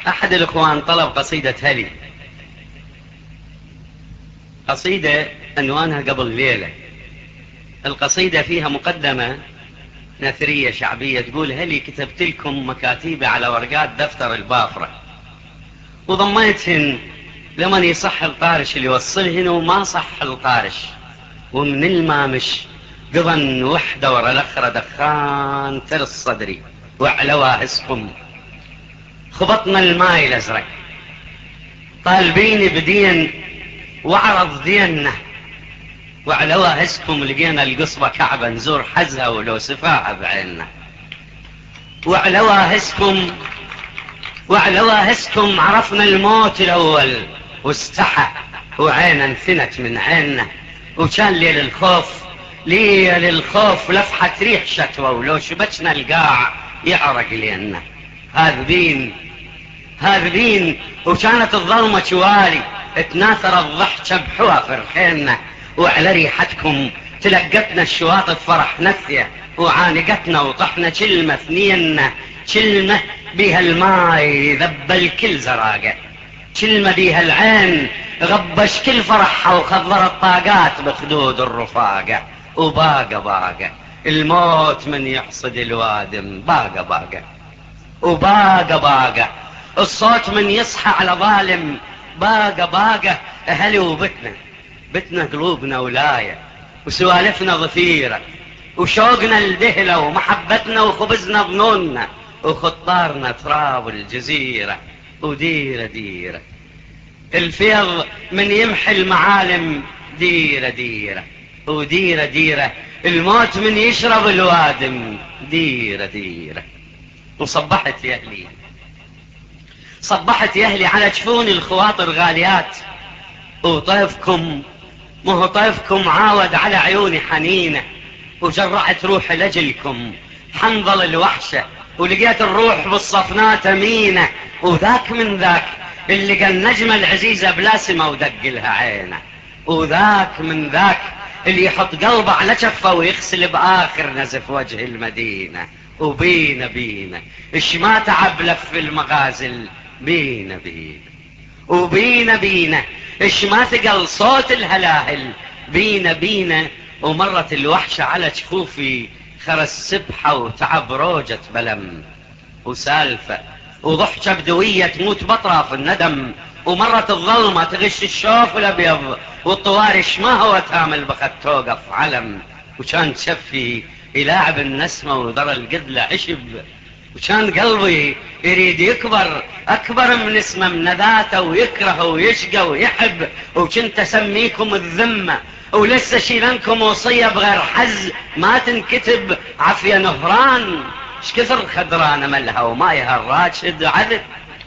أحد الإخوان طلب قصيدة هلي، قصيدة عنوانها قبل ليلة. القصيدة فيها مقدمة نثرية شعبية تقول: هلي كتبت لكم مكاتيبي على ورقات دفتر البافرة، وضميتهن لمن يصح الطارش اللي يوصلهن وما صح الطارش، ومن المامش قضن وحدة ورا الأخرى دخان ترس صدري وعلوها اسقم، خبطنا الماي الأزرق طالبين بدين وعرض ديننا، وعلوها اسكم لقينا القصبة كعبة نزور حزها ولو سفاها بعيننا، وعلوها اسكم عرفنا الموت الأول واستحى وعينا انثنت من عيننا، وكان ليل الخوف لفحة ريح شتوى ولو شبكنا القاع يعرق لينا. هاذبين وكانت الظلمة شوالي تناثر الضحكة بحوى فرحينا، وعلى ريحتكم تلقتنا الشواطف فرح نثية، وعانقتنا وطحنا كلمة ثنينا، كلمة بيها الماي ذب الكل زراقة، كلمة بيها العين غبش كل فرحها وخضر الطاقات بخدود الرفاقة، وباقة الموت من يحصد الوادم، باقة الصوت من يصحى على ظالم، باقة أهلي وبتنا قلوبنا ولاية، وسوالفنا ضفيرة، وشوقنا الدهلة، ومحبتنا وخبزنا ظنوننا، وخطارنا تراب الجزيرة، وديرة الفيض من يمحي المعالم، ديرة وديرة الموت من يشرب الوادم، ديرة. وصبحت يا أهلي على جفون الخواطر غاليات، وطيفكم مهو طيفكم عاود على عيوني حنينة، وجرعت روحي لجلكم حنظل الوحشة، ولقيت الروح بالصفنات أمينة، وذاك من ذاك اللي قال نجمة العزيزة بلاسمة ودق لها عينه، وذاك من ذاك اللي يحط قلبه على شفه ويغسل بآخر نزف وجه المدينة، وبينا إش ما تعب لف المغازل، بينا إش ما ثقل صوت الهلاهل، بينا ومرت الوحشة على جفوفي خرس سبحة وتعب روجة بلم، وسالفة وضحكة بدوية تموت بطرة في الندم، ومرت الظلمة تغش الشوف الأبيض، والطوارش ما هو تامل بخت توقف علم، وكان شفي يلاعب النسمة وذرى القدلة عشب، وكان قلبي يريد يكبر أكبر من اسمه من ذاته، ويكره ويشقى ويحب، وكنت أسميكم الذمة، ولسه شيلنكم وصية بغير حز ما تنكتب، عافية نهران اش كثر خدرانة ملها ومايها الراشد عذب.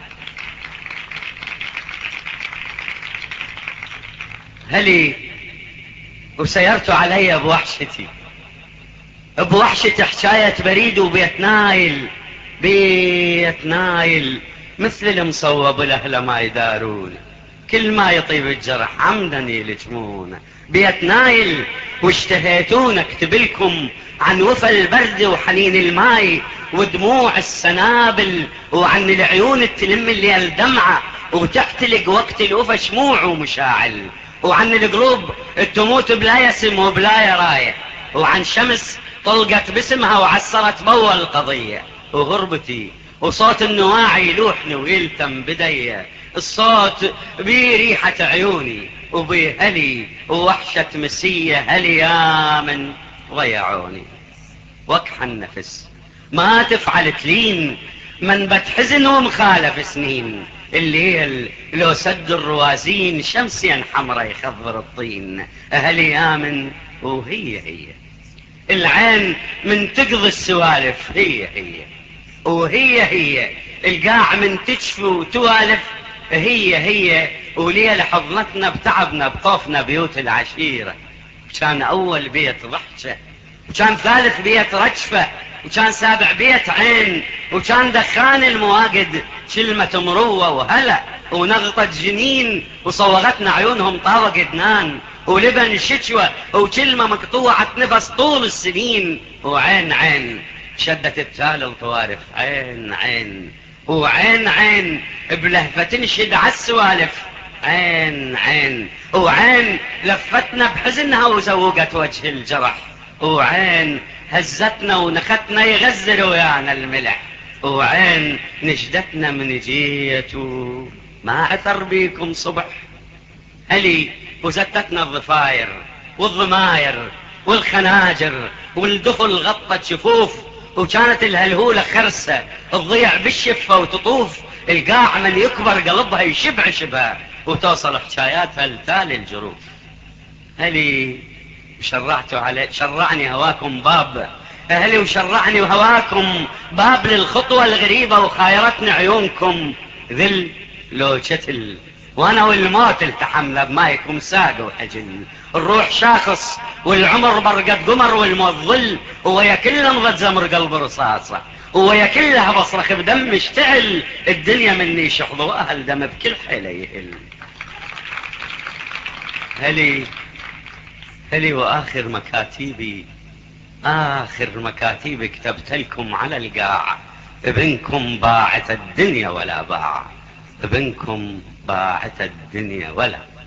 هلي وسيرت علي بوحشتي حكاية بريد وبيت نايل مثل المصوب الأهل ما يدارون، كل ما يطيب الجرح عمدا يلجمونه، بيت نايل واشتهيتون اكتب لكم عن وفى البرد وحنين الماي ودموع السنابل، وعن العيون التلم اللي الدمعة وتحتلق وقت الوفى شموع ومشاعل، وعن القلوب تموت بلا يسم وبلا يرايه، وعن شمس طلقت باسمها وعسرت بول القضية، وغربتي وصوت النواعي يلوحني ويلتم بدي، الصوت بيه ريحة عيوني وبيه هلي ووحشة مسية، هلي يا من ضيعوني، وكح النفس ما تفعل تلين من بتحزن ومخالف سنين، الليل لو سد الروازين شمسيا حمرا يخضر الطين، هلي يا من وهي العين من تقضي السوالف، هي القاع من تشفي وتوالف، هي وليلة حضنتنا بتعبنا بخوفنا بيوت العشيرة، كان أول بيت ضحشة، وكان ثالث بيت رجفة، وكان سابع بيت عين، وكان دخان المواقد كلمة مروة وهلأ ونغطة جنين، وصوغتنا عيونهم طاوة قدنان ولبن شتوى، وكلمة مقطوعة نفس طول السنين، وعين شدت التال الطوارف، عين وعين عين بلهفة تنشد عالسوالف، عين عين وعين لفتنا بحزنها وزوقت وجه الجرح، وعين هزتنا ونختنا يغزل ويانا الملح، وعين نجدتنا من جيتو ما عثر بيكم صبح. هلي وزتتنا الضفاير والضماير والخناجر والدفل غطت شفوف، وكانت الهلهولة خرسة تضيع بالشفة وتطوف، القاع من يكبر قلبها يشبع شبها وتوصل حكاياتها لتالي الجروف. هلي شرعتوا علي شرعني هواكم باب، أهلي وشرعني وهواكم باب للخطوة الغريبة، وخايرتني عيونكم ذل لو شتل، وانا والموت التحمله بمايكم ساق وحجل، الروح شاخص والعمر برقد قمر والموت ظل، ويا كلها انضد زمر قلب رصاصة، ويا كلها بصرخ بدم اشتعل، الدنيا مني شحظ واهل دم بكل حيلة يهل. هلي واخر مكاتيبي، آخر مكاتيبي كتبت لكم على القاع، ابنكم باعت الدنيا ولا باع، ابنكم باعت الدنيا ولا باع.